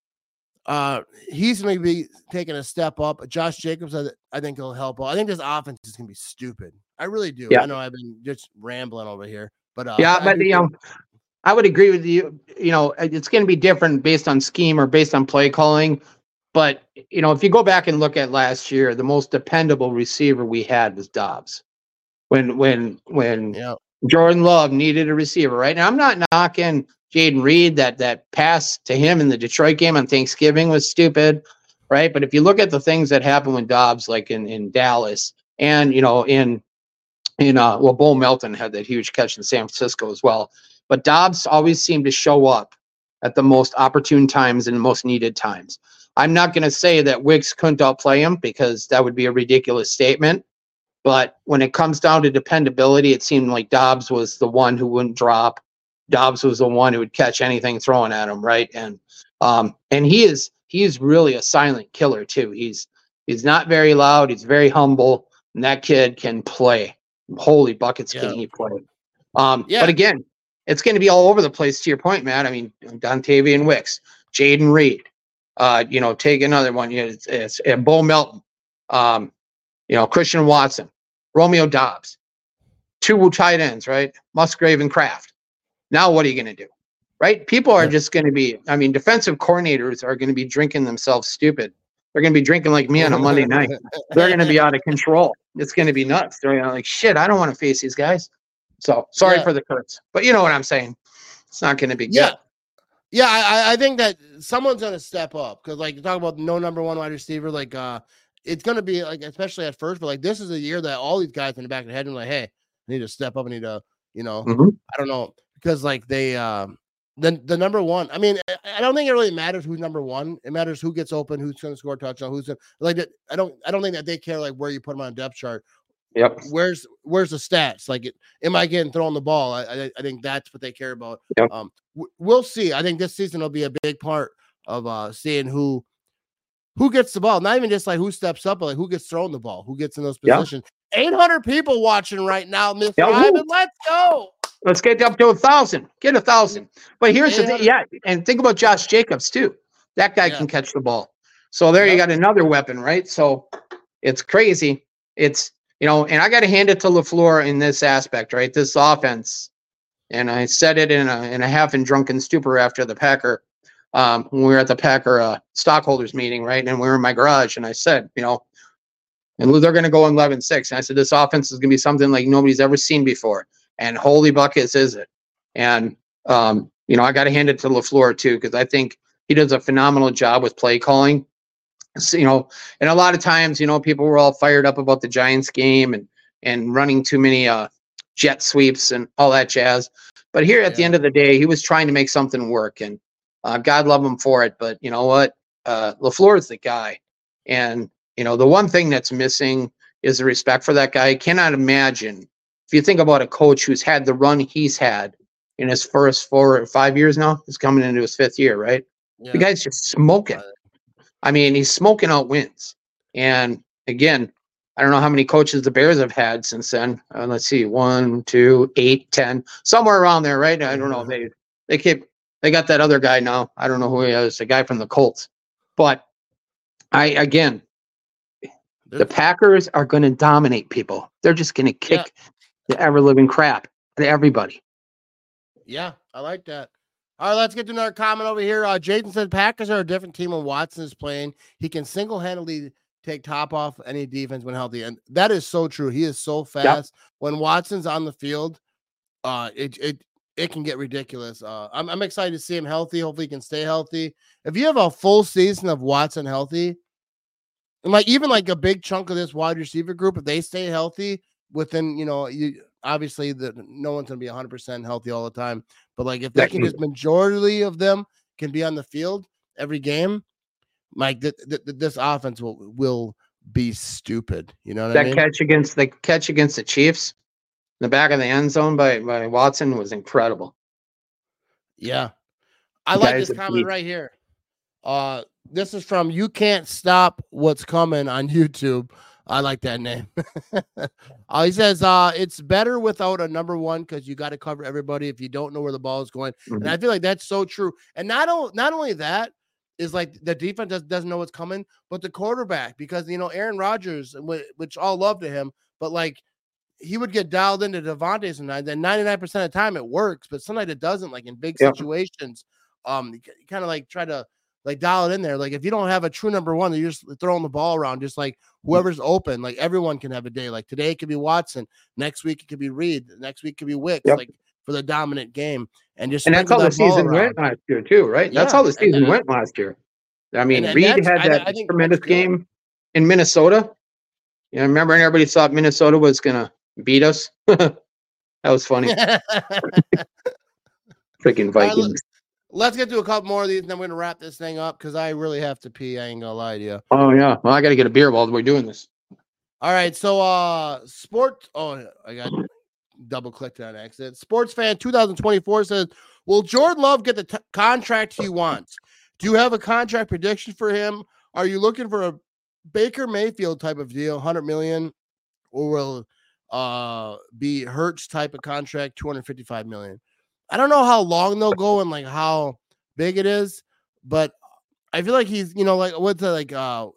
uh he's gonna be taking a step up. Josh Jacobs, I, I think he'll help out. I think this offense is gonna be stupid. I really do. Yeah. I know I've been just rambling over here, but uh, yeah, but the um, I would agree with you. You know, it's gonna be different based on scheme or based on play calling. But, you know, if you go back and look at last year, the most dependable receiver we had was Dobbs. When, when, when, yeah. Jordan Love needed a receiver, right? Now I'm not knocking Jaden Reed. That that pass to him in the Detroit game on Thanksgiving was stupid, right? But if you look at the things that happened with Dobbs, like in, in Dallas, and you know, in in uh well, Bo Melton had that huge catch in San Francisco as well. But Dobbs always seemed to show up at the most opportune times and the most needed times. I'm not going to say that Wicks couldn't outplay him because that would be a ridiculous statement. But when it comes down to dependability, it seemed like Dobbs was the one who wouldn't drop. Dobbs was the one who would catch anything thrown at him, right? And um, and he is he is really a silent killer too. He's he's not very loud. He's very humble, and that kid can play. Holy buckets, yeah. Can he play? Um, yeah. But again, it's going to be all over the place. To your point, Matt. I mean, Dontavian Wicks, Jaden Reed. Uh, you know, take another one. You know, it's, it's uh, Bo Melton. Um, you know, Christian Watson, Romeo Dobbs, two tight ends, right? Musgrave and Kraft. Now, what are you going to do, right? People are just going to be. I mean, defensive coordinators are going to be drinking themselves stupid. They're going to be drinking like me on a Monday night. They're going to be out of control. It's going to be nuts. They're gonna, like, shit. I don't want to face these guys. So sorry yeah. for the curse, but you know what I'm saying. It's not going to be good. Yeah. Yeah, I, I think that someone's going to step up because, like, you talk about no number one wide receiver, like, uh, it's going to be, like, especially at first, but, like, this is a year that all these guys in the back of the head are like, hey, I need to step up. I need to, you know, mm-hmm. I don't know, because, like, they, um, the, the number one, I mean, I don't think it really matters who's number one. It matters who gets open, who's going to score a touchdown, who's gonna, like, I don't, I don't think that they care, like, where you put them on a depth chart. Yep. Where's where's the stats? Like, it, am I getting thrown the ball? I, I I think that's what they care about. Yep. Um, w- we'll see. I think this season will be a big part of uh seeing who who gets the ball. Not even just like who steps up, but like who gets thrown the ball, who gets in those positions. Yep. eight hundred people watching right now, Mister Yep. Ivan. Let's go. Let's get up to a thousand. Get a thousand. But here's the thing, yeah, and think about Josh Jacobs too. That guy yeah. can catch the ball. So there yep. you got another weapon, right? So it's crazy. It's You know, and I got to hand it to LaFleur in this aspect, right? This offense, and I said it in a in a half and drunken stupor after the Packer, um, when we were at the Packer uh, stockholders meeting, right? And we were in my garage, and I said, you know, and they're going to go eleven six. And I said, this offense is going to be something like nobody's ever seen before. And holy buckets, is it? And, um, you know, I got to hand it to LaFleur, too, because I think he does a phenomenal job with play calling. So, you know, and a lot of times, you know, people were all fired up about the Giants game and and running too many uh, jet sweeps and all that jazz. But here at yeah. the end of the day, he was trying to make something work, and uh, God love him for it. But you know what? Uh, LaFleur is the guy. And, you know, the one thing that's missing is the respect for that guy. I cannot imagine, if you think about a coach who's had the run he's had in his first four or five years now, he's coming into his fifth year, right? Yeah. The guy's just smoking. I mean, he's smoking out wins. And again, I don't know how many coaches the Bears have had since then. Uh, let's see, one, two, eight, ten, somewhere around there, right? I don't know. They they keep they got that other guy now. I don't know who he is, the guy from the Colts. But I again, the Packers are going to dominate people. They're just going to kick yeah. the ever living crap to everybody. Yeah, I like that. All right, let's get to another comment over here. Uh, Jason said Packers are a different team when Watson is playing. He can single-handedly take top off any defense when healthy. And that is so true. He is so fast. Yep. When Watson's on the field, uh, it it it can get ridiculous. Uh, I'm, I'm excited to see him healthy. Hopefully he can stay healthy. If you have a full season of Watson healthy, and like even like a big chunk of this wide receiver group, if they stay healthy within, you know, you obviously the no one's gonna be one hundred percent healthy all the time, but like if they can just majority of them can be on the field every game, like th- th- th- this offense will will be stupid. You know what that I mean? catch against the catch against the Chiefs in the back of the end zone by, by Watson was incredible. Yeah. I like this comment deep. right here. Uh, this is from You Can't Stop What's Coming on YouTube. I like that name. uh, he says, uh, it's better without a number one because you got to cover everybody if you don't know where the ball is going. Mm-hmm. And I feel like that's so true. And not, o- not only that is like the defense does, doesn't know what's coming, but the quarterback, because, you know, Aaron Rodgers, which all love to him, but like he would get dialed into Devontae sometimes, and ninety-nine percent of the time it works, but sometimes it doesn't, like in big yep. situations. Um, you kind of like try to like dial it in there. Like if you don't have a true number one, you're just throwing the ball around, just like whoever's open. Like everyone can have a day. Like today it could be Watson, next week it could be Reed, next week it could be Wicks, Yep. like for the dominant game, and just and that's how that the season around. went last year too, right? Yeah, That's how the season and, went last year. I mean, and, and Reed had I, that I think tremendous game in Minnesota. Yeah, remember, and everybody thought Minnesota was gonna beat us. That was funny. Freaking Vikings. Right, let's get to a couple more of these, and then we're gonna wrap this thing up because I really have to pee. I ain't gonna lie to you. Oh yeah, well I got to get a beer while we're doing this. All right, so uh, sport. Oh, I got double clicked on accident. Sports fan twenty twenty-four says, "Will Jordan Love get the t- contract he wants? Do you have a contract prediction for him? Are you looking for a Baker Mayfield type of deal, one hundred million, or will uh be Hurts type of contract, two hundred fifty-five million? I don't know how long they'll go and like how big it is, but I feel like he's, you know, like what's the, like uh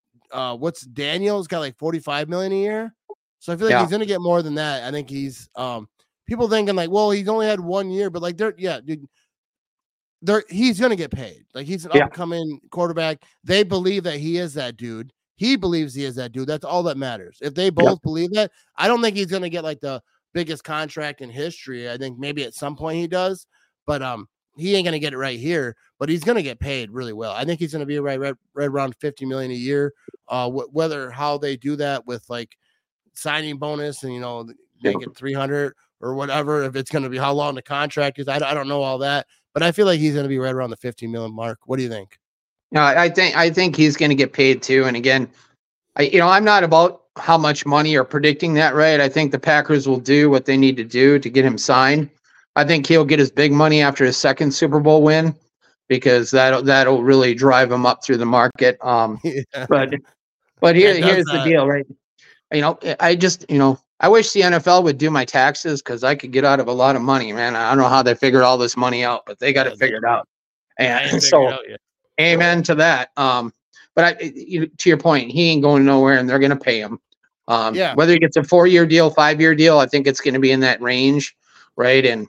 uh what's Daniel's got like forty-five million a year. So I feel like Yeah. he's gonna get more than that. I think he's um people thinking like, well, he's only had one year, but like they're yeah, dude. They're, he's gonna get paid. Like he's an Yeah. upcoming quarterback. They believe that he is that dude. He believes he is that dude. That's all that matters. If they both Yep. believe that, I don't think he's gonna get like the biggest contract in history. I think maybe at some point he does, but um, he ain't gonna get it right here. But he's gonna get paid really well. I think he's gonna be right, right, right around fifty million a year. Uh, wh- whether how they do that with like signing bonus and you know make it three hundred or whatever, if it's gonna be how long the contract is, I, I don't know all that. But I feel like he's going to be right around the fifty million mark. What do you think? No, I think I think he's going to get paid too. And again, I you know I'm not about how much money or predicting that, right? I think the Packers will do what they need to do to get him signed. I think he'll get his big money after his second Super Bowl win because that that'll really drive him up through the market. Um, Yeah. But but here That does here's the that. deal, right? You know, I just you know I wish the N F L would do my taxes because I could get out of a lot of money, man. I don't know how they figured all this money out, but they got Yeah, it figured out. I ain't And figured so, it out yet. amen to that. Um, but I, you, to your point, he ain't going nowhere, and they're going to pay him. Um, Yeah. Whether he gets a four-year deal, five-year deal, I think it's going to be in that range, right? And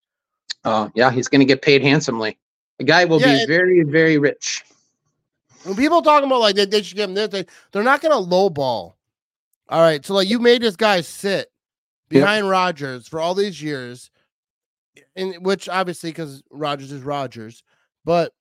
uh, yeah, he's going to get paid handsomely. The guy will Yeah, be and- very, very rich. When people talking about like they, they should give him this, they, they're not going to lowball. All right. So like you made this guy sit behind Rodgers for all these years, in which obviously because Rodgers is Rodgers, but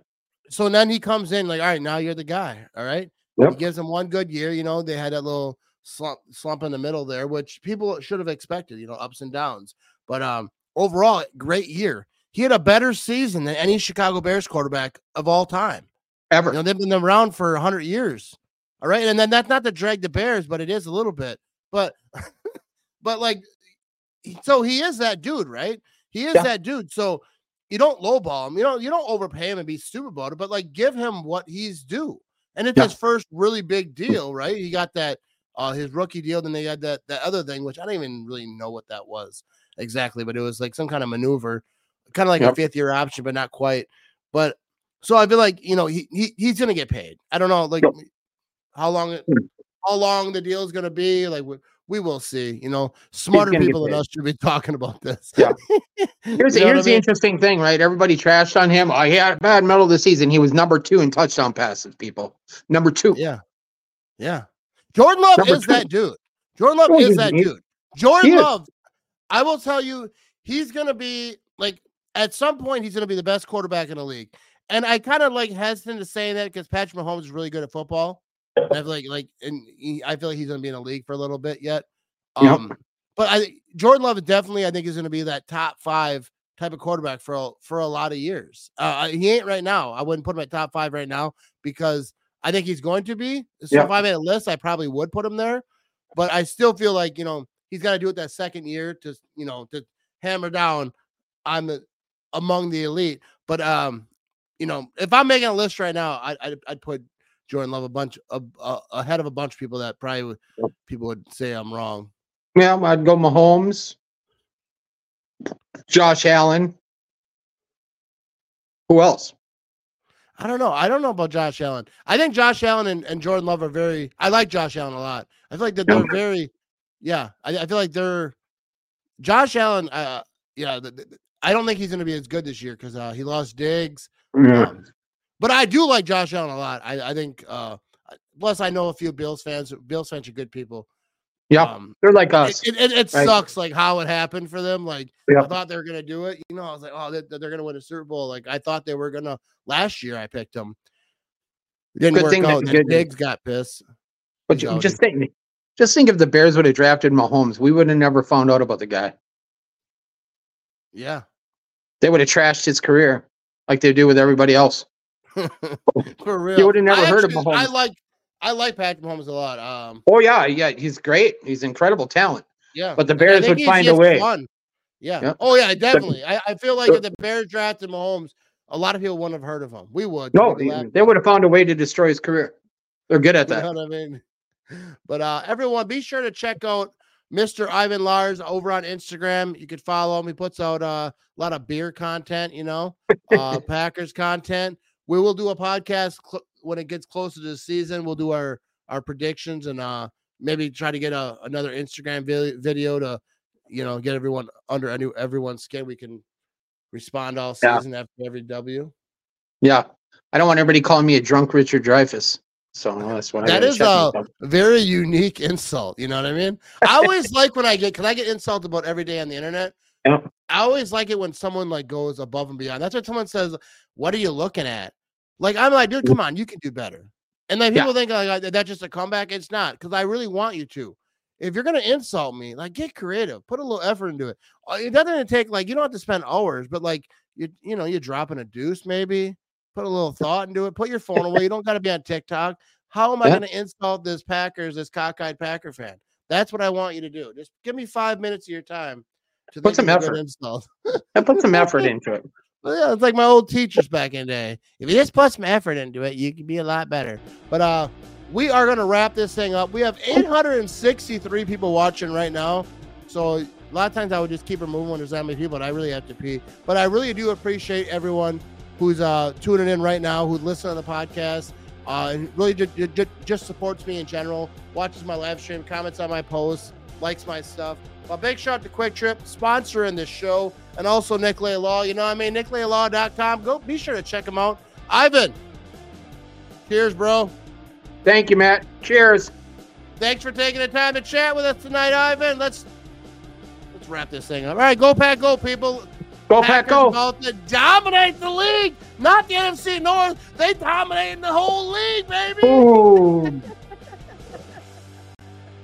so then he comes in like, all right, now you're the guy. All right. Yep. He gives him one good year. You know, they had that little slump, slump in the middle there, which people should have expected, you know, ups and downs. But um, overall, great year. He had a better season than any Chicago Bears quarterback of all time. Ever. You know, they've been around for one hundred years. All right. And then that's not to drag the Bears, but it is a little bit. But, but like, so he is that dude, right? He is Yeah. that dude. So you don't lowball him. You don't, you don't overpay him and be stupid about it, but like give him what he's due. And it's Yeah. his first really big deal, right? He got that, uh, his rookie deal. Then they had that, that other thing, which I don't even really know what that was exactly, but it was like some kind of maneuver, kind of like Yep. a fifth year option, but not quite. But so I feel like, you know, he, he he's going to get paid. I don't know, like Yep. how long, it, how long the deal is going to be. Like we, we will see, you know, smarter gonna get people than paid. us should be talking about this. Yeah. Here's, You know what here's I the mean? interesting thing, right? Everybody trashed on him. Oh, he had a bad middle of the season. He was number two in touchdown passes, people. Number two. Yeah. Yeah. Jordan Love Number is two. that dude. Jordan Love Oh, is he's- that he- dude. Jordan he is. Love, I will tell you, he's going to be like, at some point, he's going to be the best quarterback in the league. And I kind of like hesitant to say that because Patrick Mahomes is really good at football. And I feel like, like, and he, I feel like he's going to be in the league for a little bit yet. Yep. Um, but I Jordan Love is definitely, I think, is going to be that top five type of quarterback for a, for a lot of years. Uh, he ain't right now. I wouldn't put him at top five right now because I think he's going to be. So Yep. if I made a list, I probably would put him there. But I still feel like, you know, he's got to do it that second year to, you know, to hammer down on the among the elite. But um, you know, if I'm making a list right now, I, I'd I'd put Jordan Love a bunch of uh, ahead of a bunch of people that probably would, Yep. people would say I'm wrong. Yeah, I'd go Mahomes, Josh Allen. Who else? I don't know. I don't know about Josh Allen. I think Josh Allen and, and Jordan Love are very. I like Josh Allen a lot. I feel like that they're Okay. very. Yeah, I, I feel like they're. Josh Allen. Uh, yeah, the, the, I don't think he's going to be as good this year because uh, he lost Diggs. Yeah. Um, But I do like Josh Allen a lot. I, I think. Uh, plus, I know a few Bills fans. Bills fans are good people. Yeah, um, they're like us. It, it, it right? sucks like how it happened for them. Like yep. I thought they were gonna do it. You know, I was like, oh, they, they're gonna win a Super Bowl. Like I thought they were gonna. Last year, I picked them. It didn't good work thing out. That, Diggs got pissed. But you, just think, just think if the Bears would have drafted Mahomes, we would have never found out about the guy. Yeah, they would have trashed his career like they do with everybody else. For real, you would have never I heard actually, of Mahomes. I like, I like Patrick Mahomes a lot. Um, oh yeah, yeah, he's great. He's incredible talent. Yeah, but the Bears would find a way. Fun. Yeah. Yep. Oh yeah, definitely. I, I feel like if the Bears drafted Mahomes, a lot of people wouldn't have heard of him. We would. No, they, they would have found a way to destroy his career. They're good at that. You know what I mean? But uh, everyone, be sure to check out Mister Ivan Lars over on Instagram. You could follow him. He puts out uh, a lot of beer content, you know, uh, Packers content. We will do a podcast cl- when it gets closer to the season. We'll do our our predictions and uh, maybe try to get a, another Instagram vi- video to, you know, get everyone under any, everyone's skin. We can respond all season yeah. after every W. Yeah. I don't want everybody calling me a drunk Richard Dreyfuss. So that's what that I is a very unique insult. You know what I mean? I always like when I get, because I get insulted about every day on the internet. Yeah. I always like it when someone like goes above and beyond. That's what someone says. What are you looking at? Like, I'm like, dude, come on, you can do better. And then people yeah. think like that's just a comeback. It's not, because I really want you to. If you're gonna insult me, like, get creative, put a little effort into it. It doesn't take like you don't have to spend hours, but like you, you know, you're dropping a deuce, maybe put a little thought into it. Put your phone away. You don't got to be on TikTok. How am I yeah. gonna insult this Packers, this cockeyed Packer fan? That's what I want you to do. Just give me five minutes of your time to put some effort. Insult. I put some effort into it. Well, yeah, it's like my old teachers back in the day. If you just put some effort into it, you can be a lot better. But uh, we are going to wrap this thing up. We have eight hundred sixty-three people watching right now. So a lot of times I would just keep it moving when there's that many people, but I really have to pee. But I really do appreciate everyone who's uh, tuning in right now, who's listening to the podcast, uh, and really just, just, just supports me in general, watches my live stream, comments on my posts, likes my stuff. A big shout out to Quick Trip, sponsoring this show, and also Nicolay Law. You know what I mean? Nicolay Law dot com. Go, be sure to check them out. Ivan, cheers, bro. Thank you, Matt. Cheers. Thanks for taking the time to chat with us tonight, Ivan. Let's let's wrap this thing up. All right, go Pack, go, people. Go Pack, go. About to dominate the league, not the N F C North. They dominate the whole league, baby. Ooh.